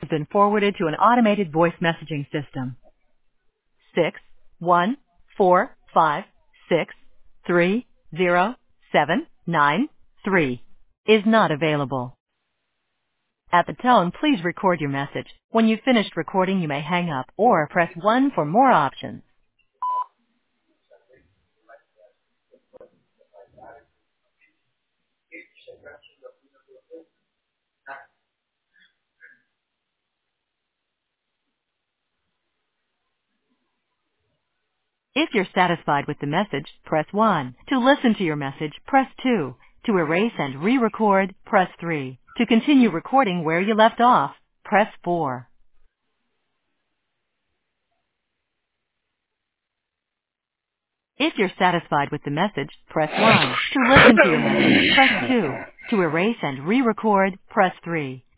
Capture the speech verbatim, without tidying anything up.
been forwarded to an automated voice messaging system. Six one four five six three zero seven nine three is not available. At the tone, please record your message. When you've finished recording, you may hang up or press one for more options. If you're satisfied with the message, press one. To listen to your message, press two. To erase and re-record, press three. To continue recording where you left off, press four. If you're satisfied with the message, press one. To listen to your message, press two. To erase and re-record, press three.